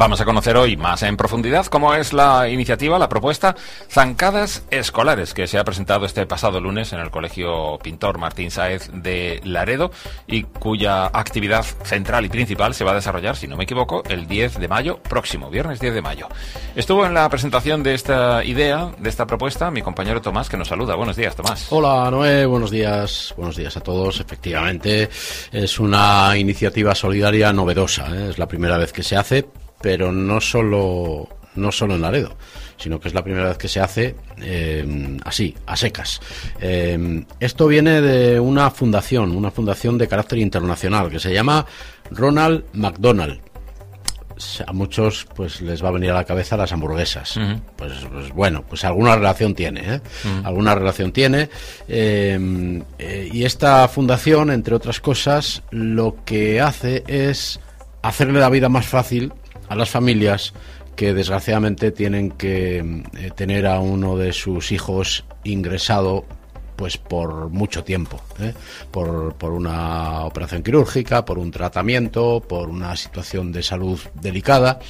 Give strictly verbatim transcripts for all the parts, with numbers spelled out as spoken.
Vamos a conocer hoy más en profundidad cómo es la iniciativa, la propuesta Zancadas Escolares, que se ha presentado este pasado lunes en el Colegio Pintor Martín Sáez de Laredo y cuya actividad central y principal se va a desarrollar, si no me equivoco, el diez de mayo próximo, viernes diez de mayo. Estuvo en la presentación de esta idea, de esta propuesta, mi compañero Tomás, que nos saluda. Buenos días, Tomás. Hola, Noé, buenos días. Buenos días a todos. Efectivamente, es una iniciativa solidaria novedosa, ¿eh? Es la primera vez que se hace, pero no solo, no solo en Laredo, sino que es la primera vez que se hace eh, así, a secas. Eh, esto viene de una fundación, una fundación de carácter internacional que se llama Ronald McDonald. A muchos pues les va a venir a la cabeza las hamburguesas. Uh-huh. pues, pues bueno, pues alguna relación tiene, ¿eh? Uh-huh. Alguna relación tiene. Eh, eh, y esta fundación, entre otras cosas, lo que hace es hacerle la vida más fácil a las familias que desgraciadamente tienen que eh, tener a uno de sus hijos ingresado pues por mucho tiempo, ¿eh? por, por una operación quirúrgica, por un tratamiento, por una situación de salud delicada.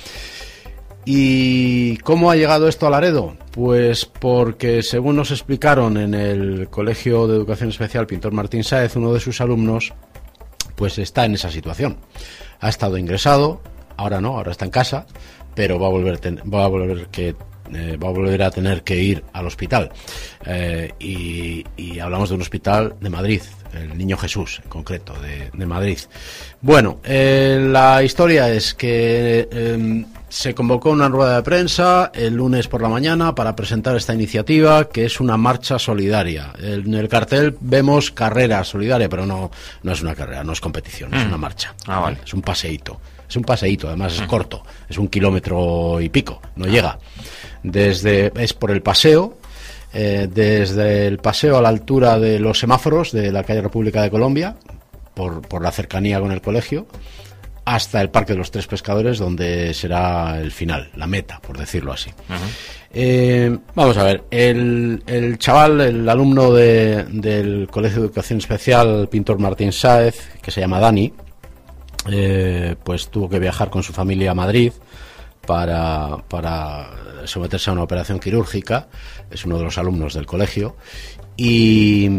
¿Y cómo ha llegado esto a Laredo? Pues porque, según nos explicaron en el Colegio de Educación Especial Pintor Martín Sáez, uno de sus alumnos pues está en esa situación. Ha estado ingresado, ahora no, ahora está en casa, pero va a volver, ten, va a volver que Eh, va a volver a tener que ir al hospital eh, y, y hablamos de un hospital de Madrid, el Niño Jesús en concreto, de, de Madrid. Bueno, eh, la historia es que eh, se convocó una rueda de prensa el lunes por la mañana para presentar esta iniciativa, que es una marcha solidaria. En el cartel vemos carrera solidaria, pero no, no es una carrera, no es competición, mm. es una marcha. Ah, vale. Es un paseíto. Es un paseíto, además es corto, es un kilómetro y pico, no llega. Desde es por el paseo, eh, desde el paseo a la altura de los semáforos de la calle República de Colombia, por, por la cercanía con el colegio, hasta el Parque de los Tres Pescadores, donde será el final, la meta, por decirlo así. Uh-huh. Eh, vamos a ver, el, el chaval, el alumno de, del Colegio de Educación Especial Pintor Martín Sáez, que se llama Dani, Eh, pues tuvo que viajar con su familia a Madrid para, para someterse a una operación quirúrgica. Es uno de los alumnos del colegio y,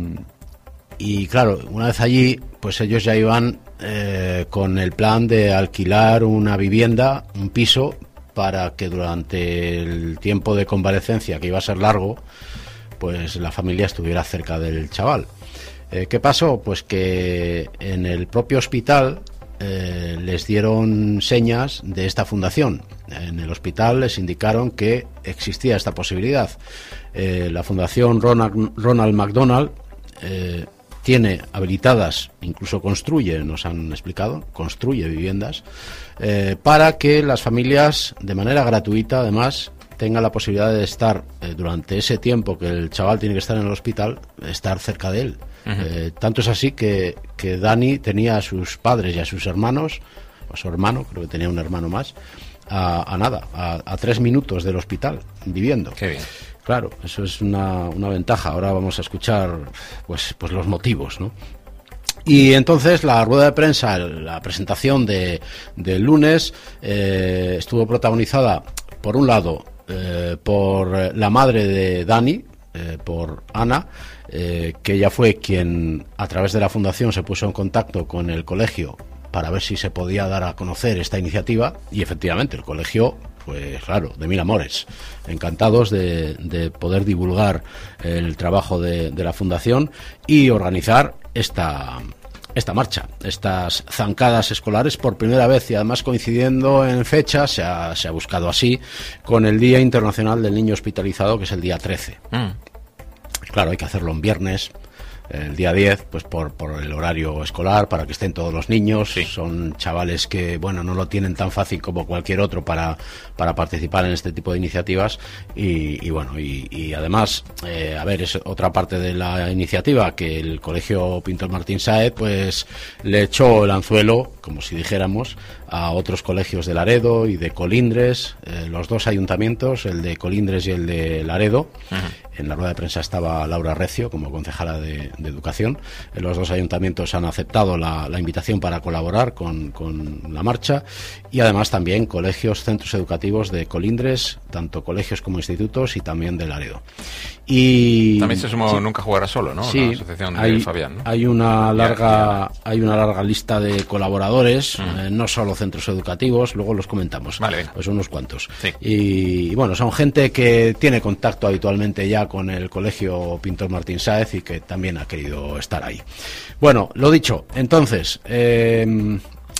y claro, una vez allí pues ellos ya iban eh, con el plan de alquilar una vivienda, un piso, para que durante el tiempo de convalecencia, que iba a ser largo, pues la familia estuviera cerca del chaval. Eh, ¿Qué pasó? Pues que en el propio hospital Eh, les dieron señas de esta fundación. En el hospital les indicaron que existía esta posibilidad. Eh, la fundación Ronald, Ronald McDonald eh, tiene habilitadas, incluso construye, nos han explicado, construye viviendas eh, para que las familias, de manera gratuita además, tengan la posibilidad de estar eh, durante ese tiempo que el chaval tiene que estar en el hospital, estar cerca de él. Uh-huh. Eh, tanto es así que, que Dani tenía a sus padres y a sus hermanos, a su hermano, creo que tenía un hermano más, a, a nada, a, a tres minutos del hospital, viviendo. Qué bien. Claro, eso es una, una ventaja. Ahora vamos a escuchar pues, pues los motivos, ¿no? Y entonces la rueda de prensa, la presentación de, del lunes, eh, estuvo protagonizada, por un lado, eh, por la madre de Dani, eh, por Ana, eh, que ella fue quien, a través de la fundación, se puso en contacto con el colegio para ver si se podía dar a conocer esta iniciativa, y efectivamente el colegio, pues claro, de mil amores, encantados de, de poder divulgar el trabajo de, de la fundación y organizar esta esta marcha, estas zancadas escolares por primera vez, y además coincidiendo en fecha, se ha, se ha buscado así, con el Día Internacional del Niño Hospitalizado, que es el día trece. Mm. Claro, hay que hacerlo en viernes, el día diez, pues por, por el horario escolar, para que estén todos los niños. Sí. Son chavales que, bueno, no lo tienen tan fácil como cualquier otro para, para participar en este tipo de iniciativas, y, y bueno, y, y además, eh, a ver, es otra parte de la iniciativa, que el Colegio Pintor Martín Sáez, pues, le echó el anzuelo, como si dijéramos, a otros colegios de Laredo y de Colindres, eh, los dos ayuntamientos, el de Colindres y el de Laredo. Uh-huh. En la rueda de prensa estaba Laura Recio como concejala de, de Educación. Los dos ayuntamientos han aceptado la, la invitación para colaborar con, con la marcha, y además también colegios, centros educativos de Colindres, tanto colegios como institutos, y también de Laredo. Y también se sumó sí, Nunca Jugarás Solo, ¿no? Sí, la asociación de hay, Fabián, ¿no? hay una larga, ya, ya. hay una larga lista de colaboradores, Mm. eh, no solo centros educativos, luego los comentamos. Vale, venga. Pues unos cuantos. Sí. Y, y bueno, son gente que tiene contacto habitualmente ya con el Colegio Pintor Martín Sáez y que también ha querido estar ahí. Bueno, lo dicho, entonces, eh,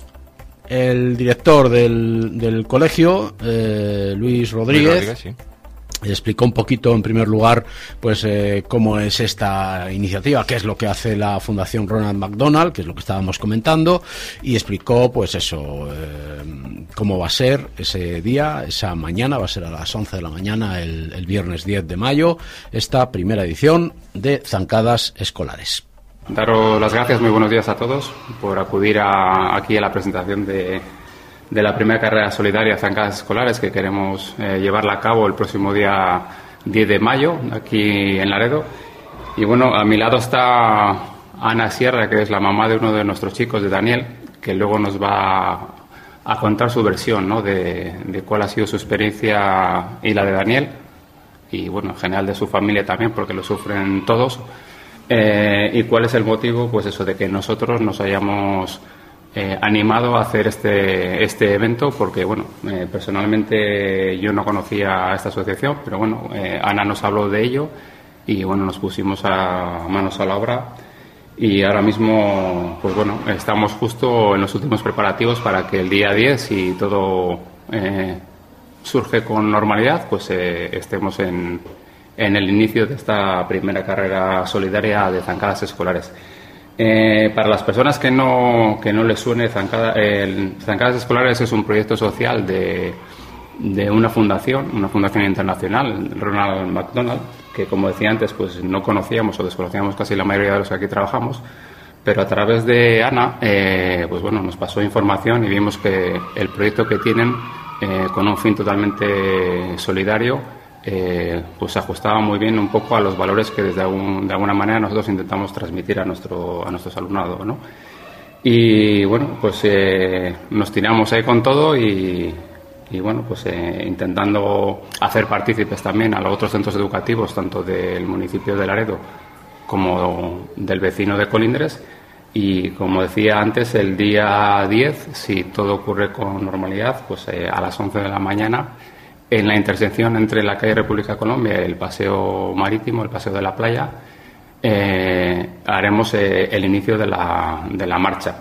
el director del, del colegio, eh, Luis Rodríguez, Luis Rodríguez, sí. explicó un poquito, en primer lugar, pues eh, cómo es esta iniciativa, qué es lo que hace la Fundación Ronald McDonald, que es lo que estábamos comentando, y explicó, pues eso, eh, cómo va a ser ese día, esa mañana, va a ser a las once de la mañana, el, el viernes diez de mayo, esta primera edición de Zancadas Escolares. Daros las gracias, muy buenos días a todos, por acudir a, aquí a la presentación de... de la primera carrera solidaria Zancadas Escolares, que queremos eh, llevarla a cabo el próximo día diez de mayo, aquí en Laredo. Y bueno, a mi lado está Ana Sierra, que es la mamá de uno de nuestros chicos, de Daniel, que luego nos va a contar su versión, ¿no?, de, de cuál ha sido su experiencia y la de Daniel, y bueno, en general de su familia también, porque lo sufren todos. Eh, y cuál es el motivo, pues eso, de que nosotros nos hayamos Eh, animado a hacer este, este evento, porque bueno, eh, personalmente yo no conocía a esta asociación, pero bueno, eh, Ana nos habló de ello y bueno, nos pusimos a manos a la obra, y ahora mismo pues bueno, estamos justo en los últimos preparativos para que el día diez, si todo eh, surge con normalidad, pues eh, estemos en, en el inicio de esta primera carrera solidaria de Zancadas Escolares. Eh, para las personas que no, que no les suene, Zancada, eh, Zancadas Escolares es un proyecto social de, de una fundación, una fundación internacional, Ronald McDonald, que como decía antes, pues no conocíamos o desconocíamos casi la mayoría de los que aquí trabajamos, pero a través de Ana, eh, pues bueno, nos pasó información y vimos que el proyecto que tienen, eh, con un fin totalmente solidario, Eh, pues se ajustaba muy bien un poco a los valores que desde algún, de alguna manera nosotros intentamos transmitir a nuestro a nuestros alumnado, ¿no? Y bueno, pues eh, nos tiramos ahí con todo y, y bueno, pues eh, intentando hacer partícipes también a los otros centros educativos, tanto del municipio de Laredo como del vecino de Colindres. Y como decía antes, el día diez, si todo ocurre con normalidad, pues eh, a las once de la mañana, en la intersección entre la calle República Colombia y el paseo marítimo, el paseo de la playa, eh, haremos eh, el inicio de la, de la marcha,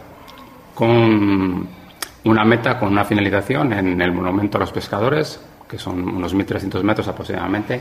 con una meta, con una finalización en el Monumento a los Pescadores, que son unos mil trescientos metros aproximadamente,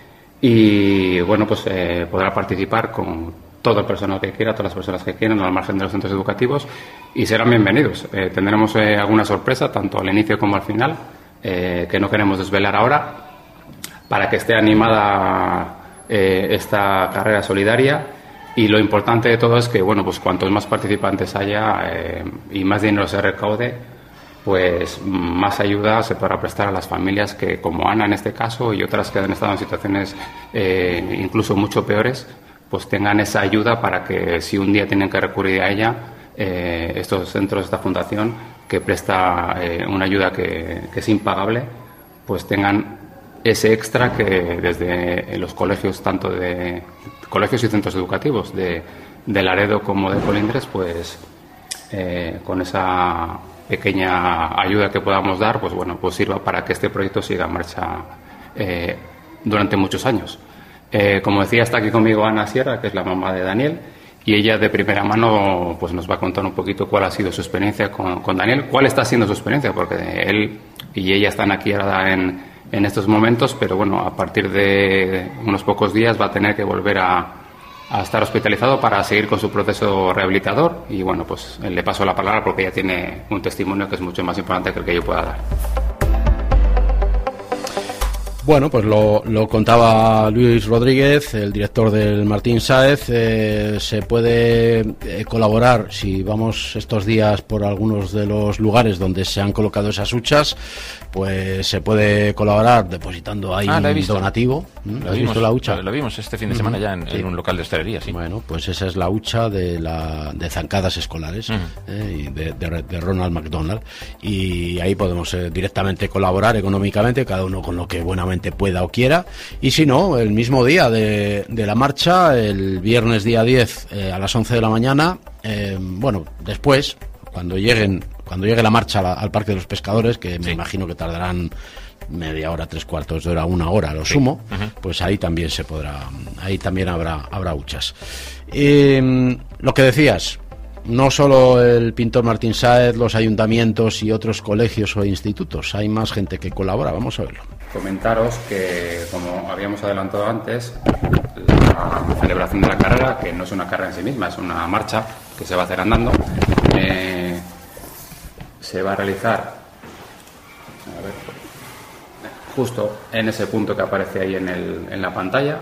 y bueno, pues eh, podrá participar con todo el personal que quiera, todas las personas que quieran, al margen de los centros educativos, y serán bienvenidos. Eh, tendremos eh, alguna sorpresa, tanto al inicio como al final, Eh, que no queremos desvelar ahora, para que esté animada eh, esta carrera solidaria. Y lo importante de todo es que, bueno, pues cuantos más participantes haya eh, y más dinero se recaude, pues más ayuda se podrá prestar a las familias que, como Ana en este caso y otras que han estado en situaciones eh, incluso mucho peores, pues tengan esa ayuda para que, si un día tienen que recurrir a ella, eh, estos centros, esta fundación que presta eh, una ayuda que, que es impagable, pues tengan ese extra que desde los colegios, tanto de colegios y centros educativos de, de Laredo como de Colindres, pues eh, con esa pequeña ayuda que podamos dar, pues bueno, pues sirva para que este proyecto siga en marcha eh, durante muchos años. Eh, como decía, está aquí conmigo Ana Sierra, que es la mamá de Daniel, y ella de primera mano pues nos va a contar un poquito cuál ha sido su experiencia con, con Daniel, cuál está siendo su experiencia, porque él y ella están aquí ahora en, en estos momentos, pero bueno, a partir de unos pocos días va a tener que volver a, a estar hospitalizado para seguir con su proceso rehabilitador. Y bueno, pues le paso la palabra porque ella tiene un testimonio que es mucho más importante que el que yo pueda dar. Bueno, pues lo, lo contaba Luis Rodríguez, el director del Martín Sáez. Eh, se puede eh, colaborar, si vamos estos días por algunos de los lugares donde se han colocado esas huchas, pues se puede colaborar depositando ahí ah, un donativo. ¿Lo ¿Has vimos, visto la hucha? Lo, lo vimos este fin de semana uh-huh. ya en, sí. en un local de hostelería, sí. Bueno, pues esa es la hucha de, la, de zancadas escolares, uh-huh. eh, de, de, de Ronald McDonald. Y ahí podemos eh, directamente colaborar económicamente, cada uno con lo que buenamente pueda o quiera, y si no, el mismo día de, de la marcha, el viernes día diez eh, a las once de la mañana, eh, bueno, después, cuando lleguen cuando llegue la marcha a la, al Parque de los Pescadores, que me sí. imagino que tardarán media hora, tres cuartos de hora, una hora a lo sí. sumo, uh-huh. pues ahí también se podrá, ahí también habrá, habrá huchas. Eh, lo que decías, no solo el pintor Martín Sáez, los ayuntamientos y otros colegios o institutos, hay más gente que colabora, vamos a verlo. Comentaros que, como habíamos adelantado antes, la celebración de la carrera, que no es una carrera en sí misma, es una marcha que se va a hacer andando, eh, se va a realizar a ver, justo en ese punto que aparece ahí en, el, en la pantalla,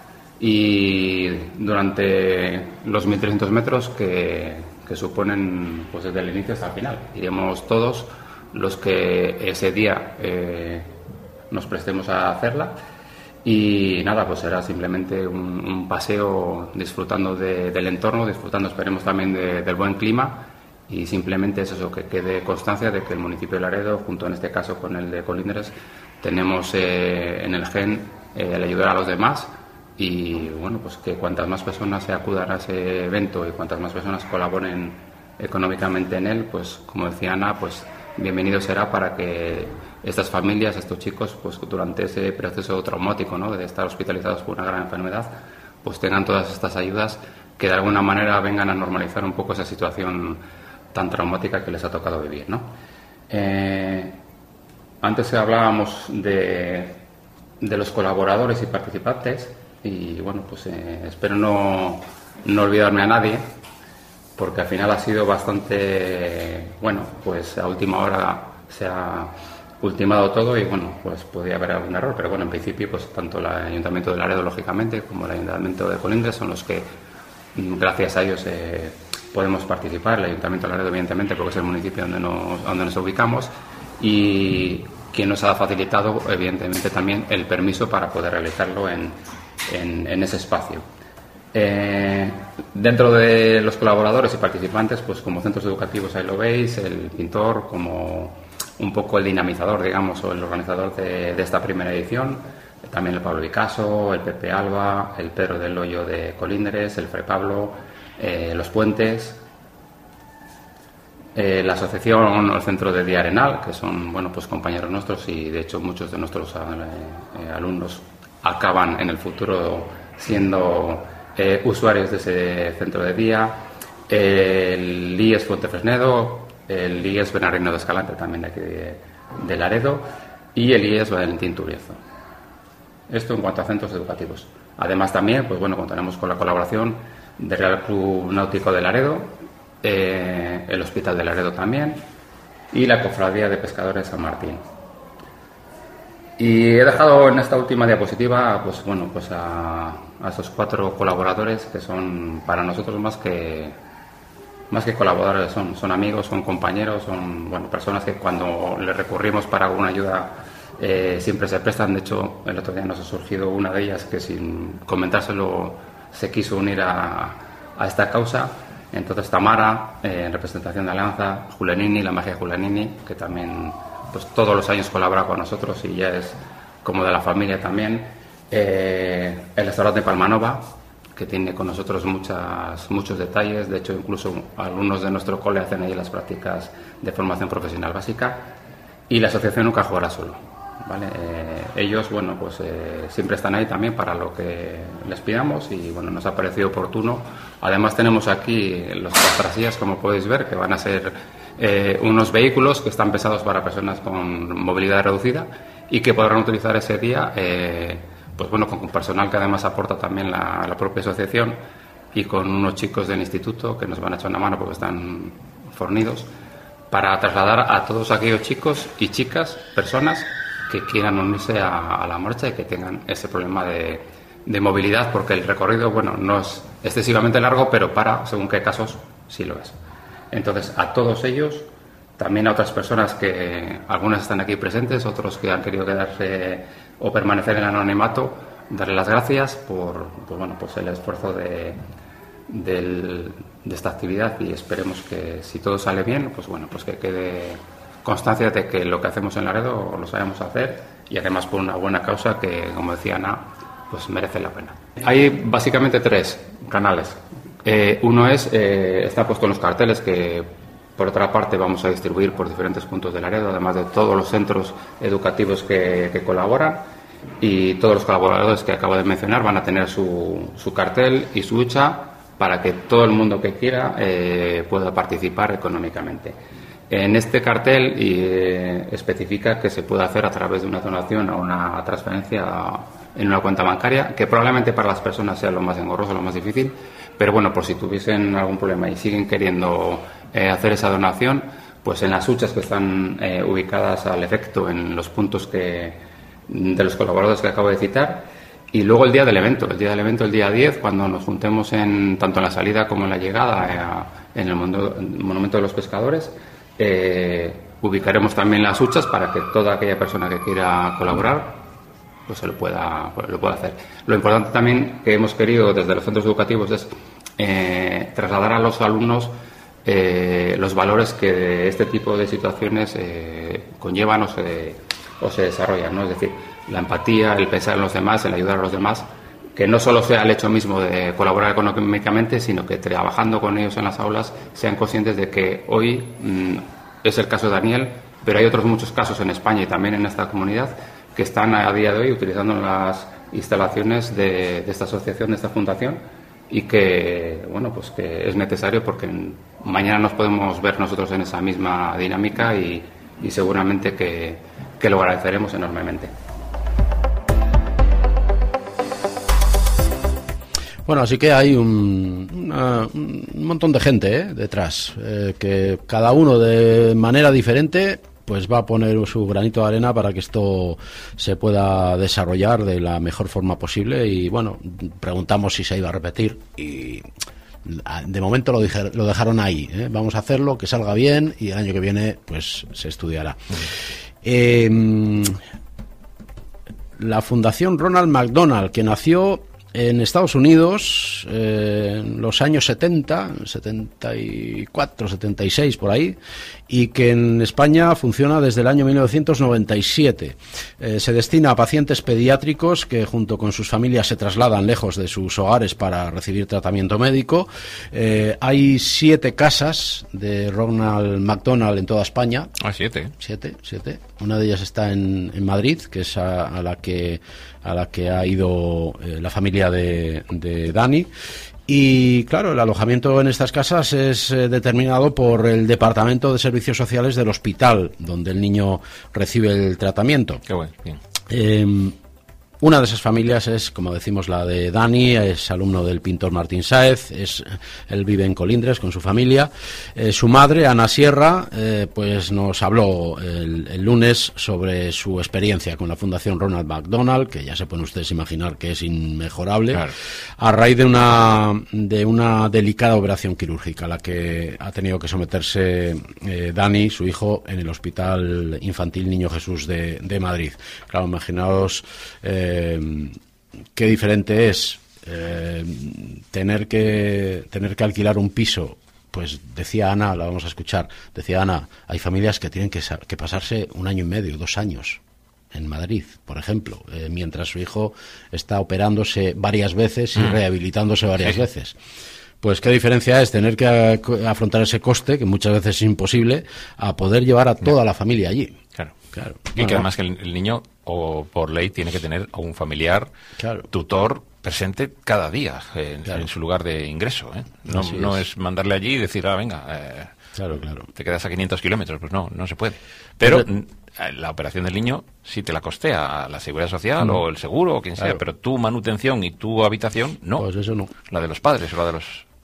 y durante los mil trescientos metros que, que suponen, pues desde el inicio hasta el final. Iremos todos los que ese día eh, nos prestemos a hacerla, y nada, pues será simplemente un, un paseo disfrutando de, del entorno, disfrutando, esperemos, también de, del buen clima, y simplemente es eso, que quede constancia de que el municipio de Laredo, junto en este caso con el de Colindres, tenemos eh, en el gen eh, el ayudar a los demás, y bueno, pues que cuantas más personas se acudan a ese evento y cuantas más personas colaboren económicamente en él, pues como decía Ana, pues bienvenido será para que estas familias, estos chicos, pues durante ese proceso traumático, ¿no?, de estar hospitalizados por una gran enfermedad, pues tengan todas estas ayudas que de alguna manera vengan a normalizar un poco esa situación tan traumática que les ha tocado vivir, ¿no? Eh, antes hablábamos de, de los colaboradores y participantes, y bueno, pues eh, espero no, no olvidarme a nadie, porque al final ha sido bastante, bueno, pues a última hora se ha ultimado todo y bueno, pues podría haber algún error, pero bueno, en principio pues tanto el Ayuntamiento de Laredo, lógicamente, como el Ayuntamiento de Colindres son los que, gracias a ellos, eh, podemos participar. El Ayuntamiento de Laredo, evidentemente, porque es el municipio donde nos, donde nos ubicamos, y quien nos ha facilitado, evidentemente, también el permiso para poder realizarlo en, en, en ese espacio. Eh, dentro de los colaboradores y participantes, pues como centros educativos ahí lo veis, el pintor como un poco el dinamizador, digamos, o el organizador de, de esta primera edición, también el Pablo Picasso, el Pepe Alba, el Pedro del Hoyo de Colindres, el Fray Pablo, eh, los Puentes, eh, la asociación o el Centro de Día Arenal, que son, bueno, pues compañeros nuestros, y de hecho muchos de nuestros eh, alumnos acaban en el futuro siendo Eh, usuarios de ese centro de día, el I E S Fuente Fresnedo, el I E S Bernardino de Escalante, también de aquí de, de Laredo, y el I E S Valentín Turiazo. Esto en cuanto a centros educativos. Además también, pues bueno, contaremos con la colaboración del Real Club Náutico de Laredo, eh, el Hospital de Laredo también, y la Cofradía de Pescadores San Martín. Y he dejado en esta última diapositiva, pues bueno, pues a, a esos cuatro colaboradores que son para nosotros más que más que colaboradores, son, son amigos, son compañeros, son, bueno, personas que cuando les recurrimos para alguna ayuda eh, siempre se prestan. De hecho, el otro día nos ha surgido una de ellas que, sin comentárselo, se quiso unir a, a esta causa. Entonces Tamara, eh, en representación de Alianza, Julianini, la magia de Julianini, que también pues todos los años colabora con nosotros y ya es como de la familia también. Eh, el restaurante Palmanova, que tiene con nosotros muchas, muchos detalles. De hecho, incluso alumnos de nuestro cole hacen ahí las prácticas de formación profesional básica. Y la asociación Nunca Jugará Solo, ¿vale? Eh, ellos, bueno, pues eh, siempre están ahí también para lo que les pidamos, y bueno, nos ha parecido oportuno. Además tenemos aquí los trastrasillas, como podéis ver, que van a ser eh, unos vehículos que están pensados para personas con movilidad reducida y que podrán utilizar ese día, eh, pues bueno, con personal que además aporta también la, la propia asociación, y con unos chicos del instituto que nos van a echar una mano porque están fornidos, para trasladar a todos aquellos chicos y chicas, personas que quieran unirse a, a la marcha y que tengan ese problema de, de movilidad, porque el recorrido, bueno, no es excesivamente largo, pero para, según qué casos, sí lo es. Entonces, a todos ellos, también a otras personas que algunas están aquí presentes, otros que han querido quedarse o permanecer en el anonimato, darle las gracias por, por bueno, pues el esfuerzo de, del, de esta actividad, y esperemos que, si todo sale bien, pues bueno, pues que quede constancia de que lo que hacemos en Laredo lo sabemos hacer, y además por una buena causa que, como decía Ana, pues merece la pena. Hay básicamente tres canales. Eh, uno es, eh, está puesto en los carteles, que por otra parte vamos a distribuir por diferentes puntos de Laredo, además de todos los centros educativos que, que colaboran, y todos los colaboradores que acabo de mencionar van a tener su, su cartel y su hucha para que todo el mundo que quiera eh, pueda participar económicamente. En este cartel eh, especifica que se puede hacer a través de una donación o una transferencia en una cuenta bancaria, que probablemente para las personas sea lo más engorroso, lo más difícil, pero bueno, por si tuviesen algún problema y siguen queriendo eh, hacer esa donación, pues en las huchas que están eh, ubicadas al efecto en los puntos que, de los colaboradores que acabo de citar, y luego el día del evento, el día del evento, el día diez, cuando nos juntemos en, tanto en la salida como en la llegada eh, en el Monumento de los Pescadores, eh, ubicaremos también las huchas para que toda aquella persona que quiera colaborar pues se lo pueda, lo pueda hacer. Lo importante también que hemos querido desde los centros educativos es eh, trasladar a los alumnos eh, los valores que de este tipo de situaciones eh, conllevan o se, o se desarrollan, ¿no? Es decir, la empatía, el pensar en los demás, el ayudar a los demás, que no solo sea el hecho mismo de colaborar económicamente, sino que trabajando con ellos en las aulas sean conscientes de que hoy mmm, es el caso de Daniel, pero hay otros muchos casos en España y también en esta comunidad que están a día de hoy utilizando las instalaciones de, de esta asociación, de esta fundación, y que, bueno, pues que es necesario porque mañana nos podemos ver nosotros en esa misma dinámica y, y seguramente que, que lo agradeceremos enormemente. Bueno, así que hay un, una, un montón de gente ¿eh? detrás, eh, que cada uno de manera diferente pues va a poner su granito de arena para que esto se pueda desarrollar de la mejor forma posible. Y bueno, preguntamos si se iba a repetir y de momento lo, dije, lo dejaron ahí, ¿eh? Vamos a hacerlo, que salga bien, y el año que viene pues se estudiará. Eh, la Fundación Ronald McDonald, que nació en Estados Unidos eh, en los años setenta, setenta y cuatro, setenta y seis por ahí, y que en España funciona desde el año mil novecientos noventa y siete. Eh, se destina a pacientes pediátricos que junto con sus familias se trasladan lejos de sus hogares para recibir tratamiento médico. Eh, hay siete casas de Ronald McDonald en toda España. Ah, siete. Siete, siete. Una de ellas está en, en Madrid, que es a, a la que a la que ha ido eh, la familia de, de Dani. Y claro, el alojamiento en estas casas es eh, determinado por el Departamento de Servicios Sociales del hospital donde el niño recibe el tratamiento. Qué bueno, bien. Eh, Una de esas familias es, como decimos, la de Dani, es alumno del pintor Martín Sáez, es, él vive en Colindres con su familia. Eh, su madre, Ana Sierra, eh, pues nos habló el, el lunes sobre su experiencia con la Fundación Ronald McDonald, que ya se pueden ustedes imaginar que es inmejorable, claro, a raíz de una, de una delicada operación quirúrgica a la que ha tenido que someterse eh, Dani, su hijo, en el Hospital Infantil Niño Jesús de, de Madrid. Claro, imaginaos eh, Eh, qué diferente es eh, tener que tener que alquilar un piso. Pues decía Ana, la vamos a escuchar, decía Ana, hay familias que tienen que, que pasarse un año y medio, dos años en Madrid, por ejemplo, eh, mientras su hijo está operándose varias veces y mm. rehabilitándose varias sí. veces. Pues qué diferencia es tener que afrontar ese coste, que muchas veces es imposible, a poder llevar a toda la familia allí. Claro. Claro. Y bueno, que además que el, el niño, o por ley, tiene que tener a un familiar, claro, tutor presente cada día en, claro, en su lugar de ingreso, ¿eh? No, no es. es mandarle allí y decir, ah, venga, eh, claro, claro, te quedas a quinientos kilómetros. Pues no, no se puede. Pero Pero la operación del niño sí te la costea la Seguridad Social, no, o el seguro o quien claro, sea, pero tu manutención y tu habitación no. Pues eso no. La de los padres o la de los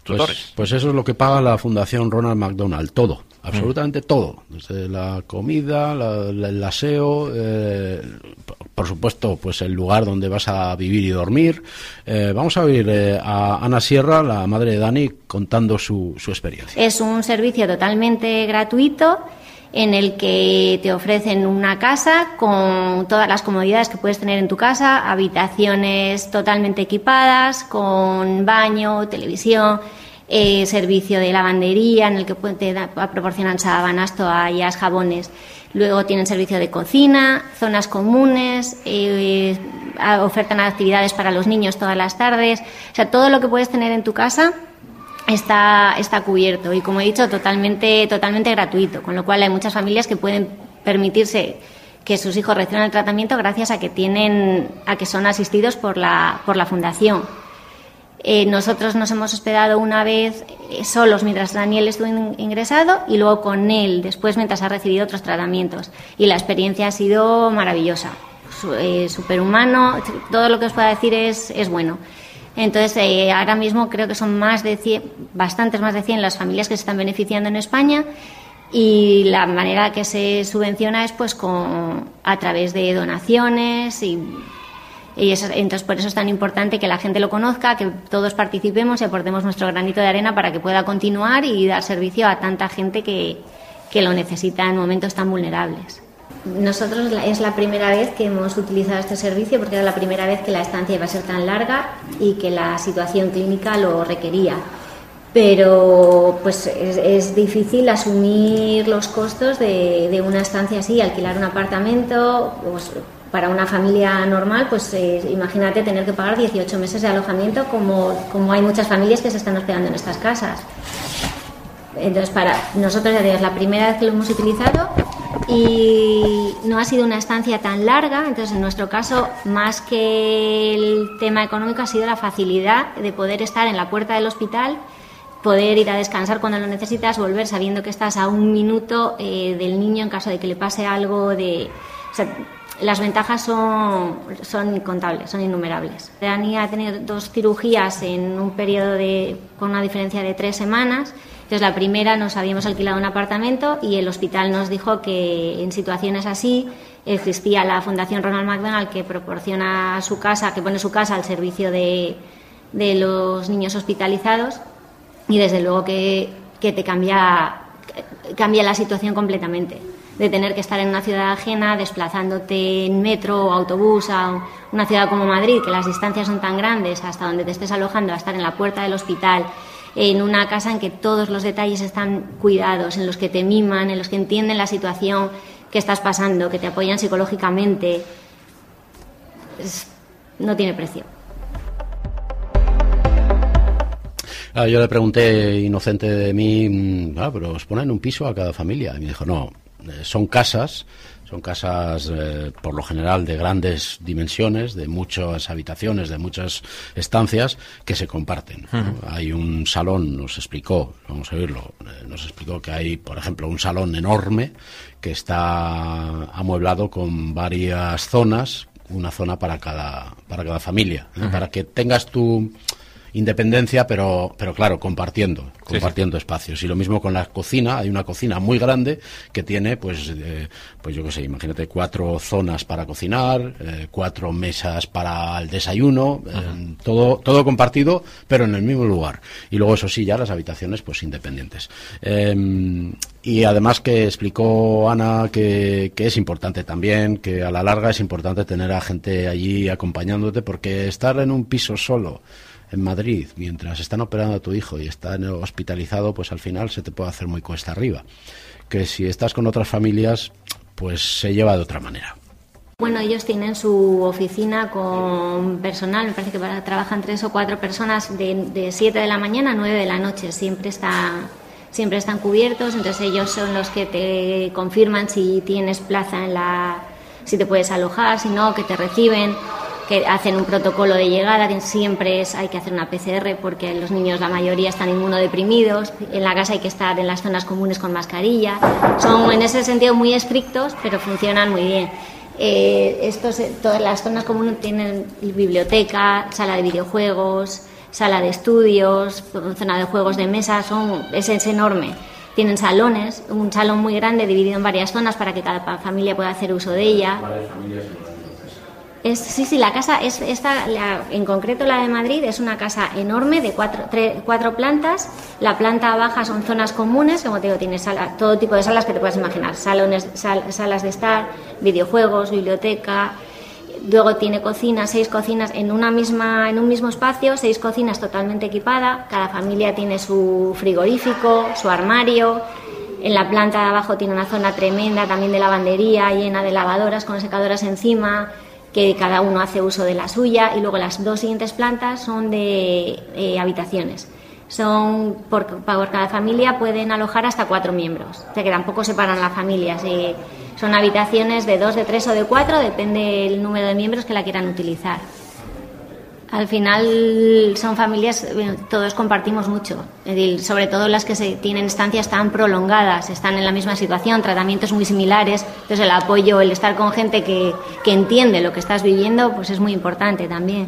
tutores. Pues, pues eso es lo que paga la Fundación Ronald McDonald, todo, absolutamente mm. todo, desde la comida, la, la, el aseo, eh, por supuesto, pues el lugar donde vas a vivir y dormir. Eh, vamos a oír eh, a Ana Sierra, la madre de Dani, contando su, su experiencia. Es un servicio totalmente gratuito en el que te ofrecen una casa con todas las comodidades que puedes tener en tu casa, habitaciones totalmente equipadas, con baño, televisión, eh, servicio de lavandería en el que te da, proporcionan sábanas, toallas, jabones. Luego tienen servicio de cocina, zonas comunes, eh, ofertan actividades para los niños todas las tardes. O sea, todo lo que puedes tener en tu casa está está cubierto y, como he dicho, totalmente totalmente gratuito, con lo cual hay muchas familias que pueden permitirse que sus hijos reciban el tratamiento gracias a que tienen a que son asistidos por la por la fundación. Eh, nosotros nos hemos hospedado una vez eh, solos mientras Daniel estuvo in- ingresado y luego con él después mientras ha recibido otros tratamientos, y la experiencia ha sido maravillosa, Su, eh, superhumano, todo lo que os pueda decir es es bueno. Entonces, eh, ahora mismo creo que son más de cien, bastantes más de cien las familias que se están beneficiando en España, y la manera que se subvenciona es pues con a través de donaciones y, y eso, entonces por eso es tan importante que la gente lo conozca, que todos participemos y aportemos nuestro granito de arena para que pueda continuar y dar servicio a tanta gente que, que lo necesita en momentos tan vulnerables. Nosotros es la primera vez que hemos utilizado este servicio porque era la primera vez que la estancia iba a ser tan larga y que la situación clínica lo requería. Pero pues es, es difícil asumir los costos de, de una estancia así, alquilar un apartamento. Pues, para una familia normal, pues eh, imagínate tener que pagar dieciocho meses de alojamiento, como, como hay muchas familias que se están hospedando en estas casas. Entonces, para nosotros, ya digo, es la primera vez que lo hemos utilizado y no ha sido una estancia tan larga. Entonces, en nuestro caso, más que el tema económico, ha sido la facilidad de poder estar en la puerta del hospital, poder ir a descansar cuando lo necesitas, volver sabiendo que estás a un minuto eh, del niño en caso de que le pase algo de... O sea, las ventajas son, son incontables, son innumerables. Dani ha tenido dos cirugías en un periodo de, con una diferencia de tres semanas. Entonces, la primera nos habíamos alquilado un apartamento y el hospital nos dijo que en situaciones así existía la Fundación Ronald McDonald, que proporciona su casa, que pone su casa al servicio de, de los niños hospitalizados, y desde luego que, que te cambia, cambia la situación completamente. De tener que estar en una ciudad ajena, desplazándote en metro o autobús a una ciudad como Madrid, que las distancias son tan grandes, hasta donde te estés alojando, a estar en la puerta del hospital, en una casa en que todos los detalles están cuidados, en los que te miman, en los que entienden la situación que estás pasando, que te apoyan psicológicamente. Es, no tiene precio. Ah, yo le pregunté, inocente de mí, ah, pero os ponen un piso a cada familia. Y me dijo, no, eh, son casas, son casas eh, por lo general de grandes dimensiones, de muchas habitaciones, de muchas estancias que se comparten. Uh-huh. ¿no? Hay un salón, nos explicó, vamos a oírlo, eh, nos explicó que hay, por ejemplo, un salón enorme que está amueblado con varias zonas, una zona para cada, para cada familia, ¿eh? Uh-huh. Para que tengas tu independencia, pero pero claro, compartiendo compartiendo sí, sí. espacios. Y lo mismo con la cocina. Hay una cocina muy grande que tiene, pues eh, pues yo qué sé, imagínate, cuatro zonas para cocinar, eh, cuatro mesas para el desayuno, eh, todo todo compartido, pero en el mismo lugar. Y luego, eso sí, ya las habitaciones pues independientes. Eh, y además, que explicó Ana que, que es importante también, que a la larga es importante tener a gente allí acompañándote, porque estar en un piso solo en Madrid, mientras están operando a tu hijo y está hospitalizado, pues al final se te puede hacer muy cuesta arriba. Que si estás con otras familias, pues se lleva de otra manera. Bueno, ellos tienen su oficina con personal, me parece que trabajan tres o cuatro personas de, de siete de la mañana a nueve de la noche, siempre están, siempre están cubiertos. Entonces ellos son los que te confirman si tienes plaza en la, si te puedes alojar, si no, que te reciben, que hacen un protocolo de llegada. Siempre es, hay que hacer una P C R porque los niños, la mayoría, están inmunodeprimidos. En la casa hay que estar en las zonas comunes con mascarilla. Son en ese sentido muy estrictos, pero funcionan muy bien. Eh, estos, todas las zonas comunes tienen biblioteca, sala de videojuegos, sala de estudios, zona de juegos de mesa, son, es, es enorme. Tienen salones, un salón muy grande dividido en varias zonas para que cada familia pueda hacer uso de ella. Es, sí, sí, la casa, es esta, la, en concreto la de Madrid, es una casa enorme de cuatro, tres, cuatro plantas. La planta baja son zonas comunes, como te digo, tiene sala, todo tipo de salas que te puedas imaginar, salones, sal, salas de estar, videojuegos, biblioteca. Luego tiene cocinas, seis cocinas en una misma, en un mismo espacio, seis cocinas totalmente equipadas. Cada familia tiene su frigorífico, su armario. En la planta de abajo tiene una zona tremenda también de lavandería, llena de lavadoras con secadoras encima, que cada uno hace uso de la suya. Y luego las dos siguientes plantas son de eh, habitaciones. Son por, por cada familia pueden alojar hasta cuatro miembros, o sea que tampoco separan las familias. Eh, son habitaciones de dos, de tres o de cuatro, depende del número de miembros que la quieran utilizar. Al final son familias, bueno, todos compartimos mucho, es decir, sobre todo las que se tienen estancias tan prolongadas, están en la misma situación, tratamientos muy similares, entonces el apoyo, el estar con gente que, que entiende lo que estás viviendo, pues es muy importante también.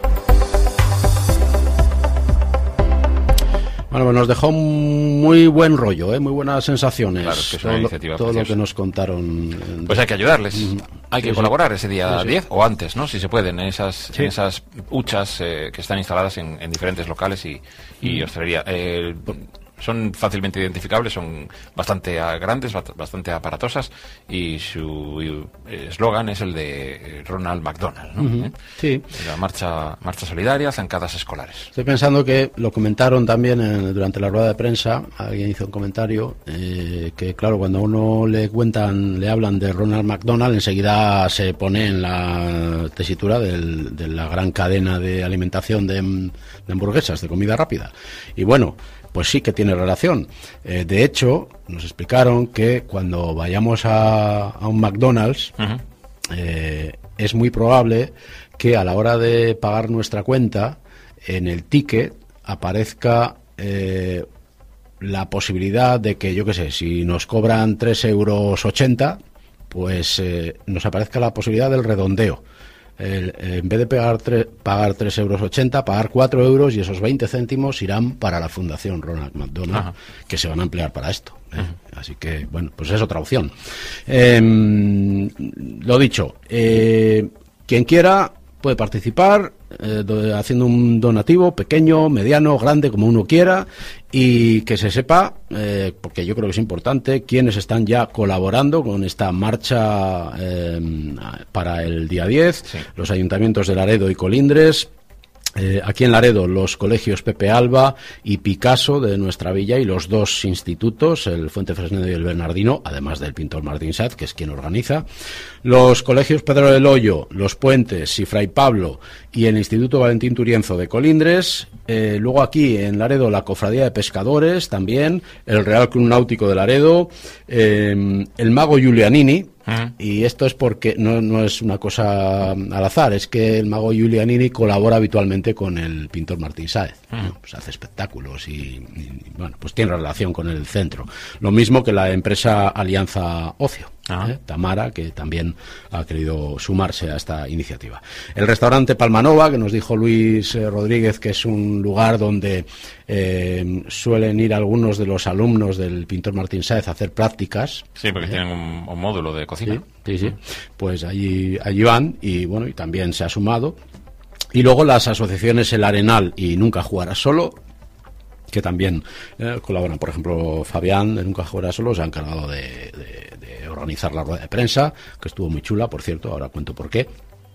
Bueno, pues nos dejó muy buen rollo, ¿eh? Muy buenas sensaciones. Claro, es que es una todo, iniciativa todo lo preciosa. que nos contaron. Pues hay que ayudarles. Mm. Hay que sí, colaborar sí. ese día sí, sí. diez o antes, ¿no? Si se pueden, en esas, Sí. en esas huchas eh, que están instaladas en, en diferentes locales y, y mm. hostelería. Eh, son fácilmente identificables, son bastante uh, grandes, bastante aparatosas y su eslogan es el de Ronald McDonald, ¿no? Uh-huh. ¿Eh? Sí. La marcha, marcha solidaria, zancadas escolares. Estoy pensando que lo comentaron también en, durante la rueda de prensa, alguien hizo un comentario, eh, que claro, cuando a uno le cuentan, le hablan de Ronald McDonald, enseguida se pone en la tesitura del, de la gran cadena de alimentación de, de hamburguesas, de comida rápida. Y bueno, pues sí que tiene relación. Eh, de hecho, nos explicaron que cuando vayamos a, a un McDonald's, uh-huh. eh, es muy probable que a la hora de pagar nuestra cuenta, en el ticket aparezca eh, la posibilidad de que, yo qué sé, si nos cobran tres euros ochenta, pues eh, nos aparezca la posibilidad del redondeo. El, en vez de pagar, tre, pagar tres euros ochenta, pagar cuatro euros y esos veinte céntimos irán para la Fundación Ronald McDonald, Ajá. que se van a emplear para esto. ¿eh? Así que, bueno, pues es otra opción. Eh, lo dicho, eh, quien quiera puede participar eh, do, haciendo un donativo pequeño, mediano, grande, como uno quiera, y que se sepa, eh, porque yo creo que es importante, quiénes están ya colaborando con esta marcha eh, para el día diez, sí. Los ayuntamientos de Laredo y Colindres. Eh, aquí en Laredo, los colegios Pepe Alba y Picasso de nuestra villa y los dos institutos, el Fuente Fresnedo y el Bernardino, además del pintor Martín Sáez, que es quien organiza. Los colegios Pedro del Hoyo, Los Puentes y Fray Pablo y el Instituto Valentín Turienzo de Colindres. Eh, luego aquí en Laredo, la Cofradía de Pescadores también, el Real Club Náutico de Laredo, eh, el Mago Giulianini. Uh-huh. Y esto es porque no, no es una cosa al azar, es que el Mago Giulianini colabora habitualmente con el pintor Martín Sáez, uh-huh. ¿no? Pues hace espectáculos y, y, bueno, pues tiene relación con el centro. Lo mismo que la empresa Alianza Ocio. Uh-huh. ¿eh? Tamara, que también ha querido sumarse a esta iniciativa. El restaurante Palmanova, que nos dijo Luis eh, Rodríguez que es un lugar donde eh, suelen ir algunos de los alumnos del pintor Martín Sáez a hacer prácticas. Sí, porque ¿eh? tienen un, un módulo de cocina. Sí, sí, sí. Pues allí, allí van y bueno, y también se ha sumado. Y luego las asociaciones El Arenal y Nunca Jugarás Solo, que también eh, colaboran. Por ejemplo, Fabián de Nunca Jugarás Solo se ha encargado de, de, de organizar la rueda de prensa, que estuvo muy chula, por cierto, ahora cuento por qué.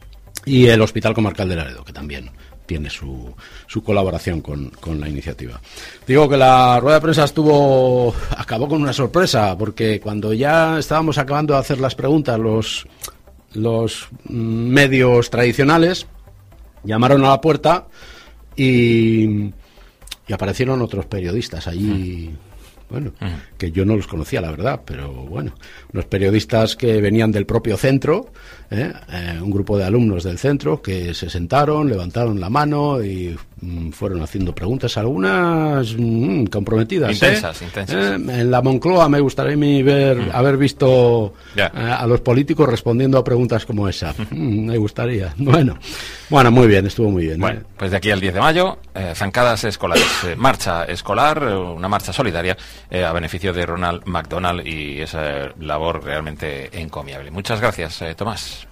Y el Hospital Comarcal de Laredo, que también tiene su, su colaboración con, con la iniciativa. Digo que la rueda de prensa estuvo acabó con una sorpresa, porque cuando ya estábamos acabando de hacer las preguntas, los, los medios tradicionales llamaron a la puerta y... y aparecieron otros periodistas allí, bueno, uh-huh. que yo no los conocía, la verdad, pero bueno, unos periodistas que venían del propio centro, ¿eh? Eh, un grupo de alumnos del centro que se sentaron, levantaron la mano y fueron haciendo preguntas, algunas mm, comprometidas. Intensas, ¿eh? intensas. Eh, en la Moncloa me gustaría a mí ver, mm. haber visto yeah. eh, a los políticos respondiendo a preguntas como esa. Mm, me gustaría. Bueno, bueno, muy bien, estuvo muy bien. Bueno, ¿eh? pues de aquí al diez de mayo, eh, zancadas escolares, eh, marcha escolar, una marcha solidaria eh, a beneficio de Ronald McDonald, y esa labor realmente encomiable. Muchas gracias, eh, Tomás.